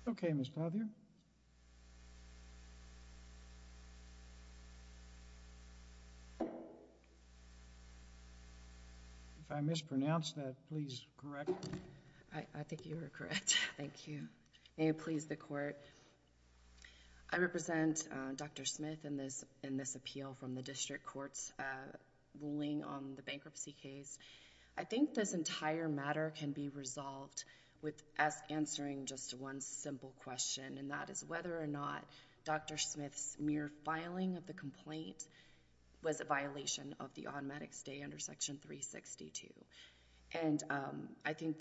Okay, Ms. Clothier. If I mispronounced that, please correct me. I think you were correct. Thank you. May it please the Court. I represent Dr. Smith in this appeal from the District Court's ruling on the bankruptcy case. I think this entire matter can be resolved with us answering just one simple question, and that is whether or not Dr. Smith's mere filing of the complaint was a violation of the automatic stay under Section 362. And I think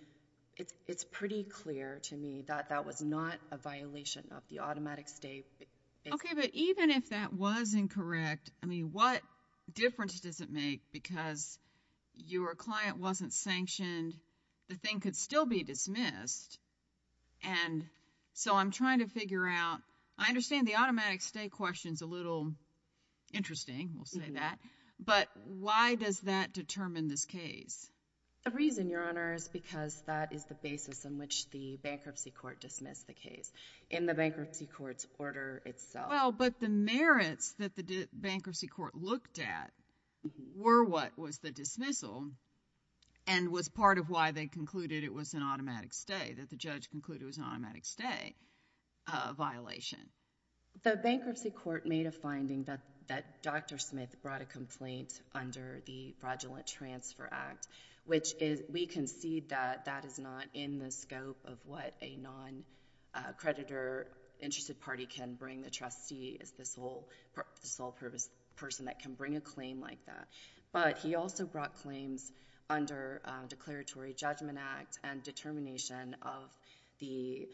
it's pretty clear to me that that was not a violation of the automatic stay. Okay, but even if that was incorrect, I mean, what difference does it make? Because your client wasn't sanctioned, the thing could still be dismissed. And so I'm trying to figure out, I understand the automatic stay question's a little interesting, we'll say that, but why does that determine this case? The reason, Your Honor, is because that is the basis on which the bankruptcy court dismissed the case in the bankruptcy court's order itself. Well, but the merits that the bankruptcy court looked at were what was the dismissal and was part of why they concluded it was an automatic stay, that the judge concluded it was an automatic stay violation. The bankruptcy court made a finding that Dr. Smith brought a complaint under the Fraudulent Transfer Act, which is, we concede that that is not in the scope of what a non-creditor interested party can bring. The trustee is the sole purpose person that can bring a claim like that. But he also brought claims under Declaratory Judgment Act and determination of the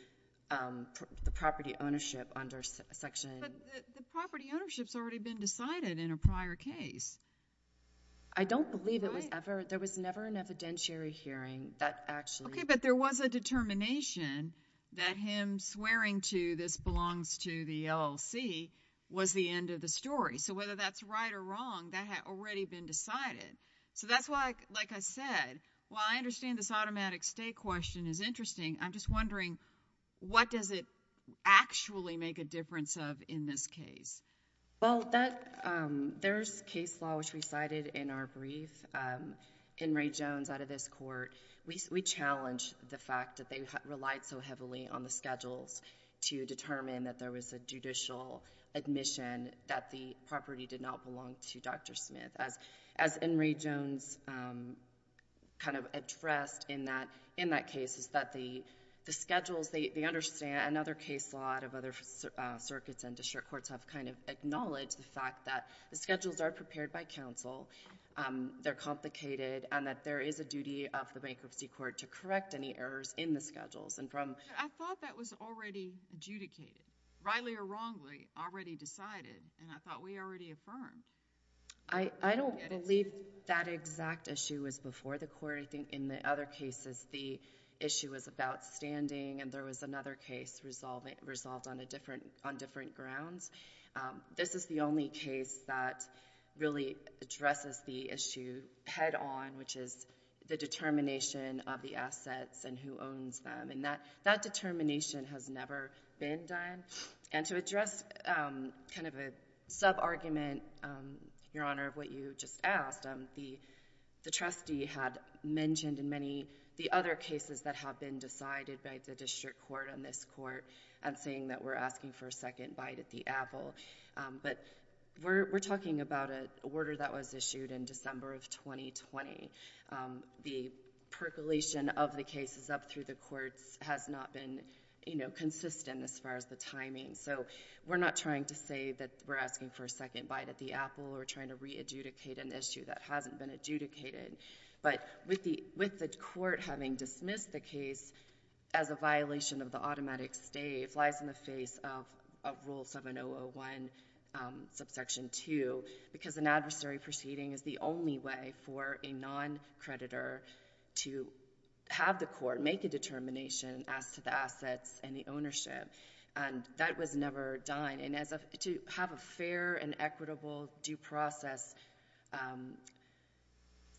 property ownership under Section... But the property ownership's already been decided in a prior case. I don't believe it was ever, there was never an evidentiary hearing that actually... Okay, but there was a determination that him swearing to this belongs to the LLC was the end of the story. So whether that's right or wrong, that had already been decided. So that's why, like I said, while I understand this automatic stay question is interesting, I'm just wondering, what does it actually make a difference of in this case? Well, there's case law which we cited in our brief. In Ray Jones out of this court, we challenged the fact that they relied so heavily on the schedules to determine that there was a judicial admission that the property did not belong to Dr. Smith. As in Ray Jones kind of addressed in that case is that the schedules, they understand, and other case law out of other circuits and district courts have kind of acknowledged the fact that the schedules are prepared by counsel, they're complicated, and that there is a duty of the bankruptcy court to correct any errors in the schedules. And from... I thought that was already adjudicated, rightly or wrongly, already decided, and I thought we already affirmed. I don't believe that exact issue was before the court. I think in the other cases, the issue was about standing, and there was another case resolved on different grounds. This is the only case that really addresses the issue head on, which is the determination of the assets and who owns them. And that determination has never been done. And to address kind of a sub-argument, Your Honor, of what you just asked, the trustee had mentioned in many the other cases that have been decided by the district court and this court, and saying that we're asking for a second bite at the apple. But we're talking about an order that was issued in December of 2020. The percolation of the cases up through the courts has not been, consistent as far as the timing. So we're not trying to say that we're asking for a second bite at the apple or trying to re-adjudicate an issue that hasn't been adjudicated. But with the court having dismissed the case as a violation of the automatic stay, it flies in the face of Rule 7001, subsection 2, because an adversary proceeding is the only way for a non-creditor to have the court make a determination as to the assets and the ownership. And that was never done. And to have a fair and equitable due process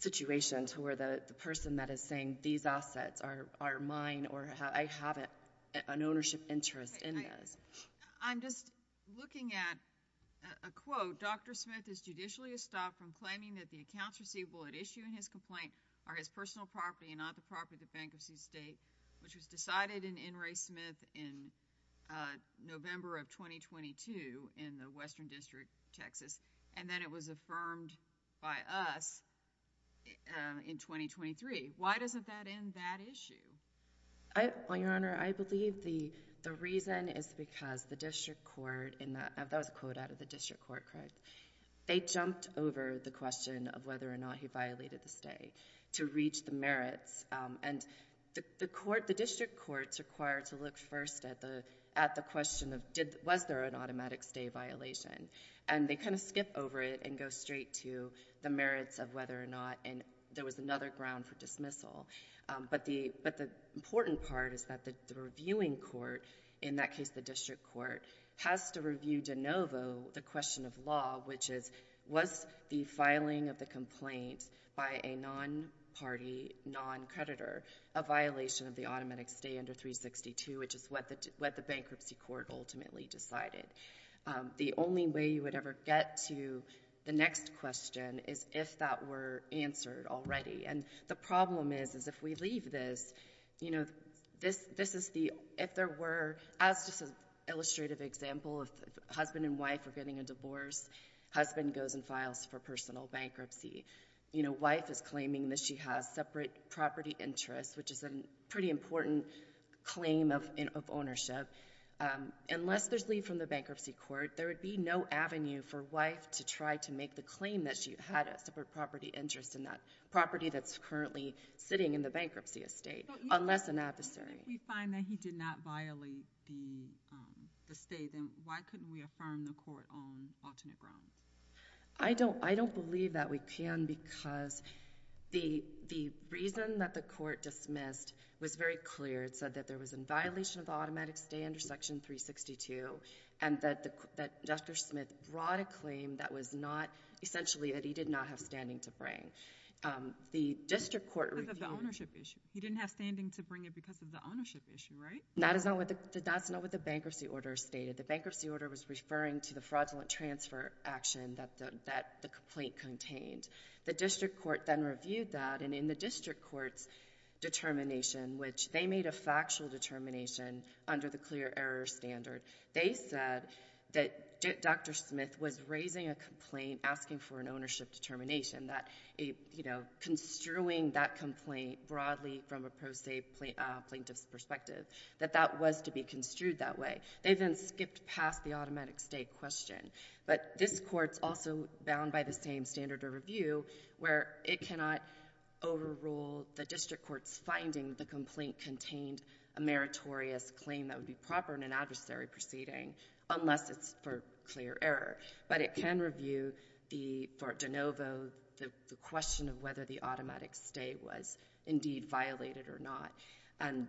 situation to where the person that is saying these assets are mine or I have an ownership interest in this. I'm just looking at a quote. Dr. Smith is judicially estopped from claiming that the accounts receivable at issue in his complaint are his personal property and not the property of the bankruptcy estate, which was decided in Ray Smith in November of 2022 in the Western District, Texas, and then it was affirmed by us in 2023. Why doesn't that end that issue? Well, Your Honor, I believe the reason is because the district court, that was a quote out of the district court, correct? They jumped over the question of whether or not he violated the stay to reach the merits. And the district court's required to look first at the question of was there an automatic stay violation? And they kind of skip over it and go straight to the merits of whether or not and there was another ground for dismissal. But the important part is that the reviewing court, in that case the district court, has to review de novo the question of law, which is, was the filing of the complaint by a non-party, non-creditor, a violation of the automatic stay under 362, which is what the bankruptcy court ultimately decided. The only way you would ever get to the next question is if that were answered already. And the problem is if we leave this, this is if there were, as just an illustrative example, if husband and wife are getting a divorce, husband goes and files for personal bankruptcy. Wife is claiming that she has separate property interests, which is a pretty important claim of ownership. Unless there's leave from the bankruptcy court, there would be no avenue for wife to try to make the claim that she had a separate property interest in that property that's currently sitting in the bankruptcy estate, unless an adversary. If we find that he did not violate the stay, then why couldn't we affirm the court on alternate grounds? I don't believe that we can, because the reason that the court dismissed was very clear. It said that there was a violation of the automatic stay under Section 362, and that Dr. Smith brought a claim that was not, essentially, that he did not have standing to bring. The district court reviewed... Because of the ownership issue. He didn't have standing to bring it because of the ownership issue, right? That's not what the bankruptcy order stated. The bankruptcy order was referring to the fraudulent transfer action that the complaint contained. The district court then reviewed that, and in the district court's determination, which they made a factual determination under the clear error standard, they said that Dr. Smith was raising a complaint asking for an ownership determination, that construing that complaint broadly from a pro se plaintiff's perspective, that was to be construed that way. They then skipped past the automatic stay question. But this court's also bound by the same standard of review, where it cannot overrule the district court's finding the complaint contained a meritorious claim that would be proper in an adversary proceeding, unless it's for clear error. But it can review for de novo the question of whether the automatic stay was indeed violated or not. And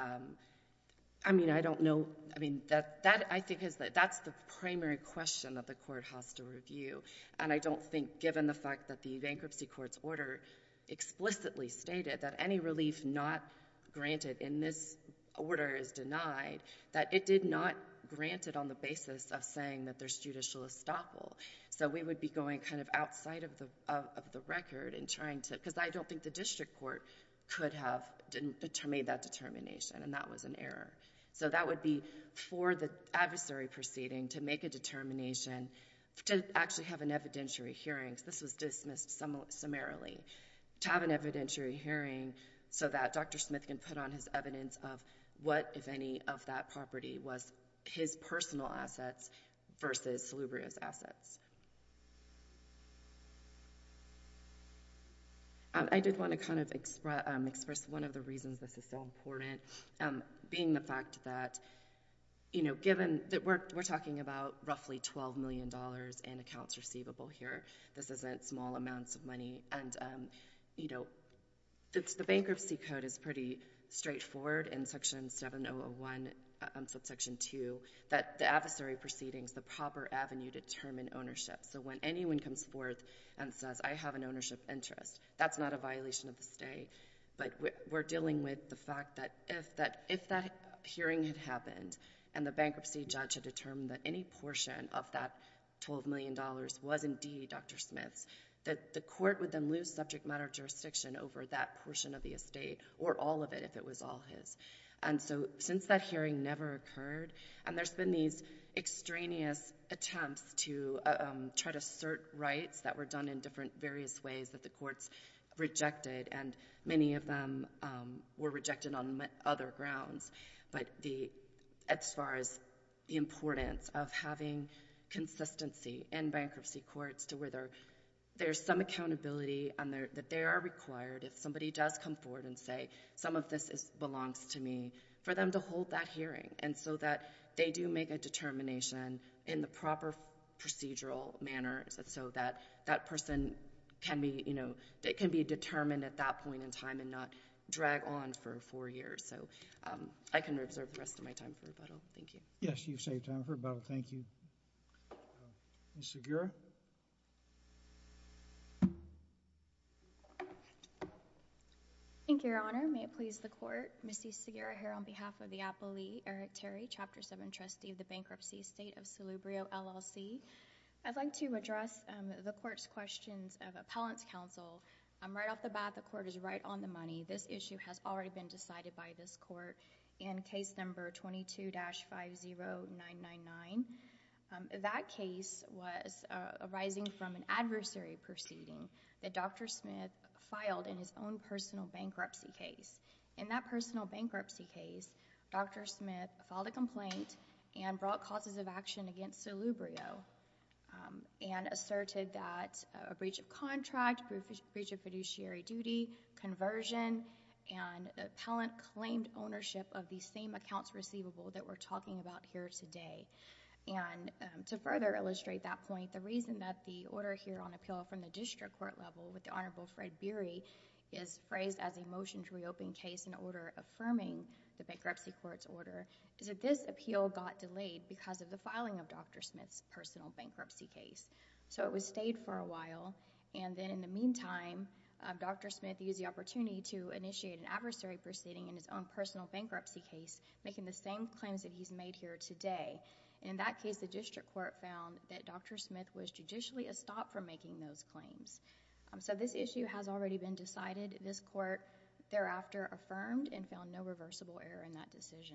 I don't know, that I think that's the primary question that the court has to review. And I don't think, given the fact that the bankruptcy court's order explicitly stated that any relief not granted in this order is denied, that it did not grant it on the basis of saying that there's judicial estoppel. So we would be going kind of outside of the record and trying to, because I don't think the district court could have made that determination, and that was an error. So that would be for the adversary proceeding to make a determination, to actually have an evidentiary hearing. This was dismissed summarily. To have an evidentiary hearing so that Dr. Smith can put on his evidence of what, if any, of that property was his personal assets versus Salubria's assets. I did want to kind of express one of the reasons this is so important, being the fact that, given that we're talking about roughly $12 million in accounts receivable here. This isn't small amounts of money. And, the bankruptcy code is pretty straightforward in Section 7001, subsection 2, that the adversary proceedings, the proper avenue to determine ownership. So when anyone comes forth and says, I have an ownership interest, that's not a violation of the stay. But we're dealing with the fact that if that hearing had happened and the bankruptcy judge had determined that any portion of that $12 million was indeed Dr. Smith's, that the court would then lose subject matter jurisdiction over that portion of the estate, or all of it if it was all his. And so since that hearing never occurred, and there's been these extraneous attempts to try to assert rights that were done in different various ways that the courts rejected, and many of them were rejected on other grounds. But as far as the importance of having consistency in bankruptcy courts to where there's some accountability and that they are required, if somebody does come forward and say, some of this belongs to me, for them to hold that hearing, and so that they do make a determination in the proper procedural manner, so that that person can be, it can be determined at that point in time and not drag on for 4 years. So I can reserve the rest of my time for rebuttal. Thank you. Yes, you've saved time for rebuttal. Thank you. Ms. Segura? Thank you, Your Honor. May it please the Court. Missy Segura here on behalf of the appellee, Eric Terry, Chapter 7 trustee of the Bankruptcy Estate of Salubrio, LLC. I'd like to address the Court's questions of Appellant's Counsel. Right off the bat, the Court is right on the money. This issue has already been decided by this Court in case number 22-50999. That case was arising from an adversary proceeding that Dr. Smith filed in his own personal bankruptcy case. In that personal bankruptcy case, Dr. Smith filed a complaint and brought causes of action against Salubrio and asserted that a breach of contract, breach of fiduciary duty, conversion, and the appellant claimed ownership of the same accounts receivable that we're talking about here today. And to further illustrate that point, the reason that the order here on appeal from the district court level with the Honorable Fred Beery is phrased as a motion to reopen case in order affirming the bankruptcy court's order is that this appeal got delayed because of the filing of Dr. Smith's personal bankruptcy case. So it was stayed for a while, and then in the meantime, Dr. Smith used the opportunity to initiate an adversary proceeding in his own personal bankruptcy case, making the same claims that he's made here today. In that case, the district court found that Dr. Smith was judicially estopped from making those claims. So this issue has already been decided. This court thereafter affirmed and found no reversible error in that decision.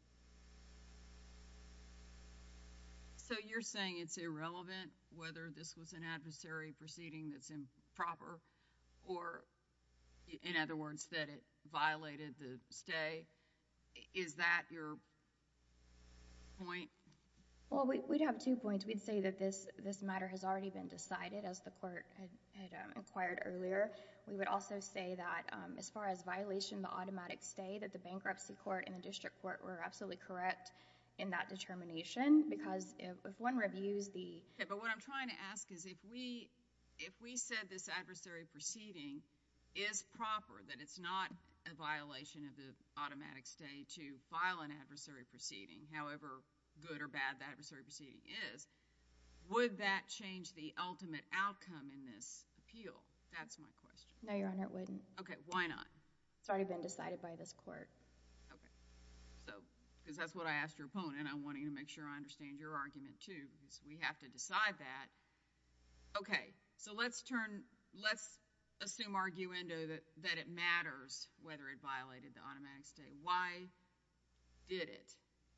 So you're saying it's irrelevant whether this was an adversary proceeding that's improper, or in other words, that it violated the stay? Is that your point? Well, we'd have 2 points. We'd say that this matter has already been decided, as the court had inquired earlier. We would also say that as far as violation of the automatic stay, that the bankruptcy court and the district court were absolutely correct in that determination, because if one reviews the... Okay, but what I'm trying to ask is if we said this adversary proceeding is proper, that it's not a violation of the automatic stay to file an adversary proceeding, however good or bad the adversary proceeding is, would that change the ultimate outcome in this appeal? That's my question. No, Your Honor, it wouldn't. Okay, why not? It's already been decided by this court. Okay, so, because that's what I asked your opponent, I'm wanting to make sure I understand your argument too, because we have to decide that. Okay, so let's assume arguendo that it matters whether it violated the automatic stay. Why did it?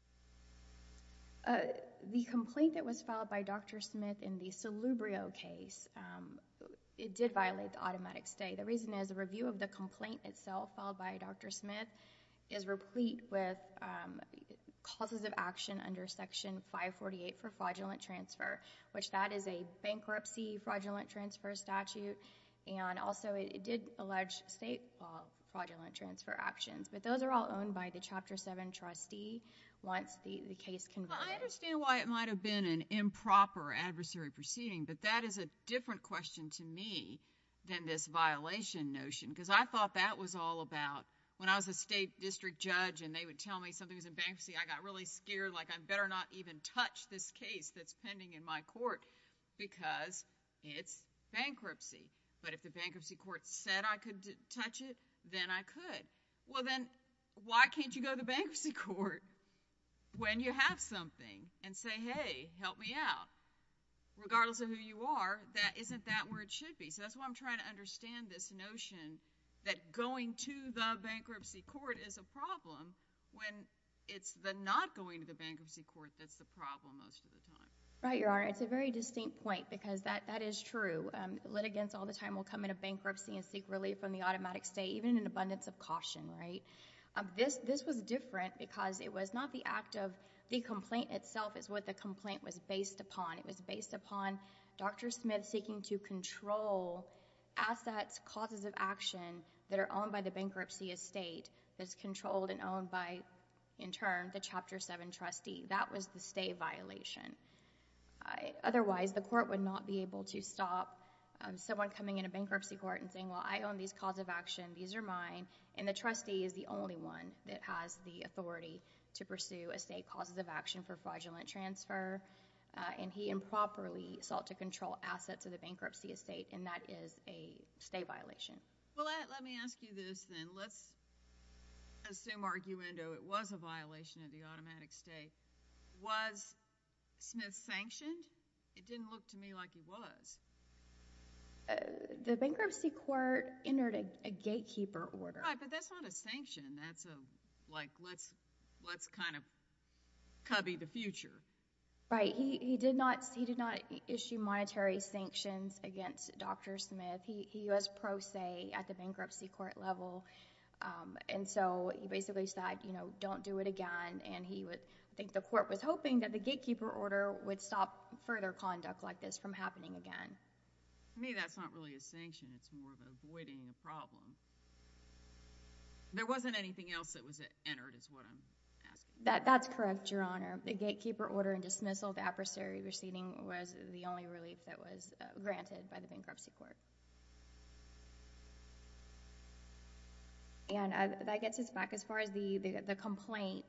The complaint that was filed by Dr. Smith in the Salubrio case, it did violate the automatic stay. The reason is a review of the complaint itself filed by Dr. Smith is replete with causes of action under Section 548 for fraudulent transfer, which that is a bankruptcy fraudulent transfer statute, and also it did allege state law fraudulent transfer actions, but those are all owned by the Chapter 7 trustee once the case converted. Well, I understand why it might have been an improper adversary proceeding, but that is a different question to me than this violation notion, because I thought that was all about when I was a state district judge and they would tell me something was in bankruptcy, I got really scared, like I better not even touch this case that's pending in my court because it's bankruptcy. But if the bankruptcy court said I could touch it, then I could. Well, then why can't you go to the bankruptcy court when you have something and say, hey, help me out? Regardless of who you are, isn't that where it should be? So that's why I'm trying to understand this notion that going to the bankruptcy court is a problem when it's the not going to the bankruptcy court that's the problem most of the time. Right, Your Honor. It's a very distinct point because that is true. Litigants all the time will come into bankruptcy and seek relief from the automatic stay, even in an abundance of caution, right? This was different because it was not the act of the complaint itself is what the complaint was based upon. It was based upon Dr. Smith seeking to control assets, causes of action that are owned by the bankruptcy estate that's controlled and owned by, in turn, the Chapter 7 trustee. That was the stay violation. Otherwise, the court would not be able to stop someone coming into bankruptcy court and saying, well, I own these causes of action, these are mine, and the trustee is the only one that has the authority to pursue estate causes of action for fraudulent transfer, and he improperly sought to control assets of the bankruptcy estate, and that is a stay violation. Well, let me ask you this then. Let's assume arguendo it was a violation of the automatic stay. Was Smith sanctioned? It didn't look to me like he was. The bankruptcy court entered a gatekeeper order. Right, but that's not a sanction. That's let's kind of cubby the future. Right. He did not issue monetary sanctions against Dr. Smith. He was pro se at the bankruptcy court level, and so he basically said, don't do it again. And I think the court was hoping that the gatekeeper order would stop further conduct like this from happening again. To me, that's not really a sanction. It's more of avoiding a problem. There wasn't anything else that was entered, is what I'm asking. That's correct, Your Honor. The gatekeeper order and dismissal of the adversary proceeding was the only relief that was granted by the bankruptcy court. And that gets us back as far as the complaint.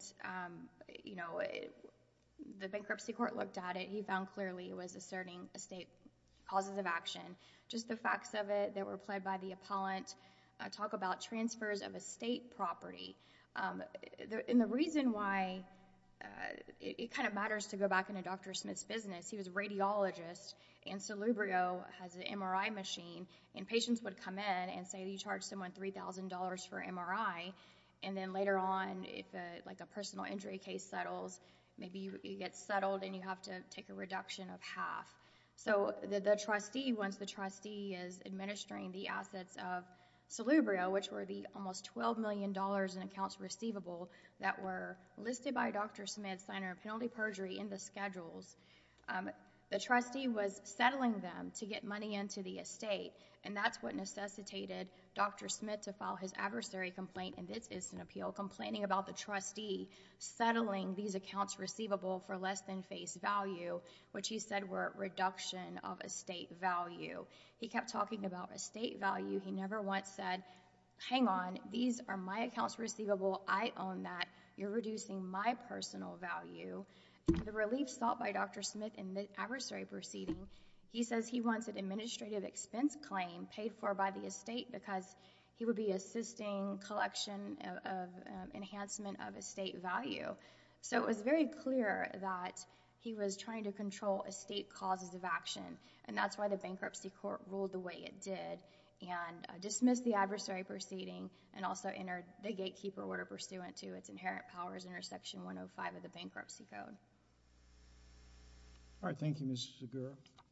The bankruptcy court looked at it. He found clearly it was asserting estate causes of action. Just the facts of it that were pled by the appellant talk about transfers of estate property. And the reason why it kind of matters to go back into Dr. Smith's business, he was a radiologist, and Salubrio has an MRI machine, and patients would come in and say you charge someone $3,000 for MRI, and then later on, if a personal injury case settles, maybe you get settled and you have to take a reduction of half. So the trustee, once the trustee is administering the assets of Salubrio, which were the almost $12 million in accounts receivable that were listed by Dr. Smith, signer of penalty perjury in the schedules, the trustee was settling them to get money into the estate, and that's what necessitated Dr. Smith to file his adversary complaint in this instant appeal, complaining about the trustee settling these accounts receivable for less than face value, which he said were a reduction of estate value. He kept talking about estate value. He never once said, hang on, these are my accounts receivable. I own that. You're reducing my personal value. The relief sought by Dr. Smith in the adversary proceeding, he says he wants an administrative expense claim paid for by the estate because he would be assisting collection of enhancement of estate value. So it was very clear that he was trying to control estate causes of action, and that's why the bankruptcy court ruled the way it did and dismissed the adversary proceeding and also entered the gatekeeper order pursuant to its inherent powers under Section 105 of the Bankruptcy Code. All right, thank you, Mrs. Segura.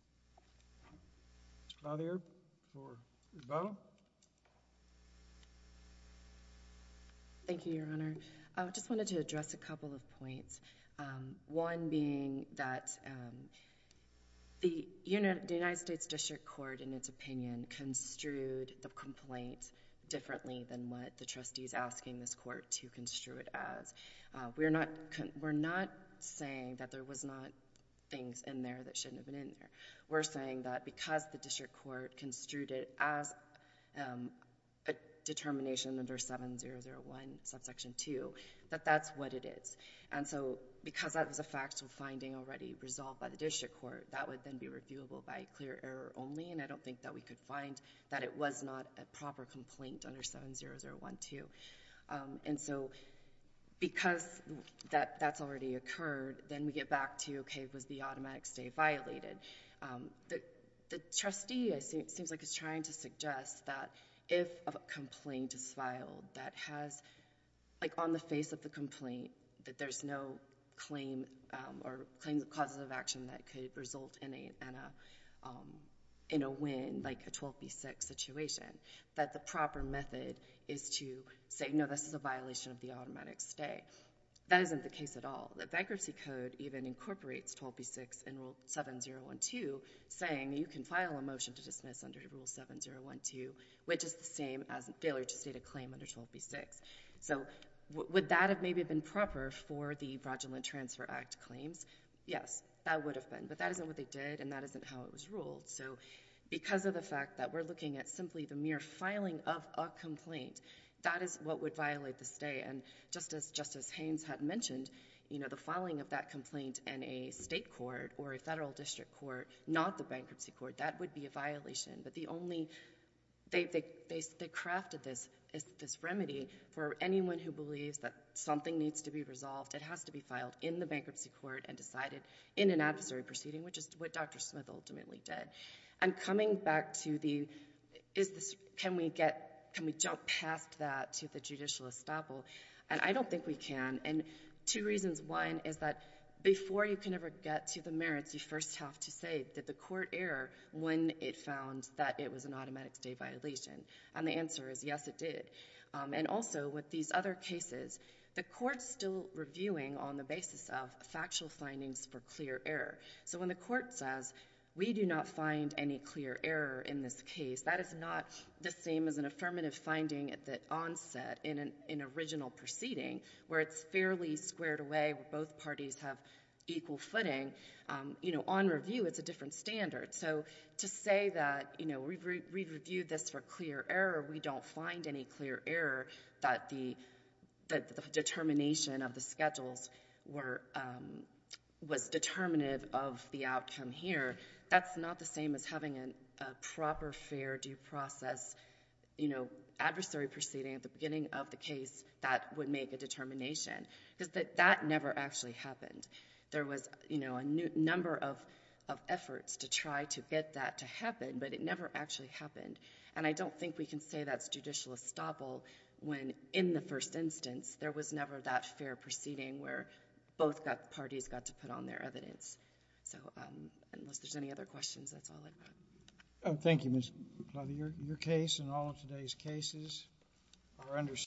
Mr. Clothier for rebuttal. Thank you, Your Honor. I just wanted to address a couple of points. One being that the United States District Court, in its opinion, construed the complaint differently than what the trustee is asking this court to construe it as. We're not saying that there was not things in there that shouldn't have been in there. We're saying that because the district court construed it as a determination under 7001 subsection 2, that's what it is. And so because that was a factual finding already resolved by the district court, that would then be reviewable by clear error only, and I don't think that we could find that it was not a proper complaint under 70012. And so because that's already occurred, then we get back to, okay, was the automatic stay violated? The trustee, seems like, is trying to suggest that if a complaint is filed that has, like on the face of the complaint, that there's no claim or claims of causes of action that could result in a win, like a 12b6 situation, that the proper method is to say, no, this is a violation of the automatic stay. That isn't the case at all. The Bankruptcy Code even incorporates 12b6 in Rule 7012, saying you can file a motion to dismiss under Rule 7012, which is the same as failure to state a claim under 12b6. So would that have maybe been proper for the Fraudulent Transfer Act claims? Yes, that would have been. But that isn't what they did, and that isn't how it was ruled. So because of the fact that we're looking at simply the mere filing of a complaint, that is what would violate the stay. And just as Justice Haynes had mentioned, the filing of that complaint in a state court or a federal district court, not the bankruptcy court, that would be a violation. But they crafted this remedy for anyone who believes that something needs to be resolved. It has to be filed in the bankruptcy court and decided in an adversary proceeding, which is what Dr. Smith ultimately did. And coming back to can we jump past that to the judicial estoppel? And I don't think we can. And two reasons. One is that before you can ever get to the merits, you first have to say, did the court err when it found that it was an automatic stay violation? And the answer is yes, it did. And also, with these other cases, the court's still reviewing on the basis of factual findings for clear error. So when the court says, we do not find any clear error in this case, that is not the same as an affirmative finding at the onset in an original proceeding where it's fairly squared away, where both parties have equal footing. On review, it's a different standard. So to say that, we've reviewed this for clear error, we don't find any clear error, that the determination of the schedules was determinative of the outcome here, that's not the same as having a proper, fair, due process, adversary proceeding at the beginning of the case that would make a determination. Because that never actually happened. There was, a number of efforts to try to get that to happen, but it never actually happened. And I don't think we can say that's judicial estoppel when, in the first instance, there was never that fair proceeding where both parties got to put on their evidence. So unless there's any other questions, that's all I've got. Thank you, Ms. Clouthier. Your case and all of today's cases are under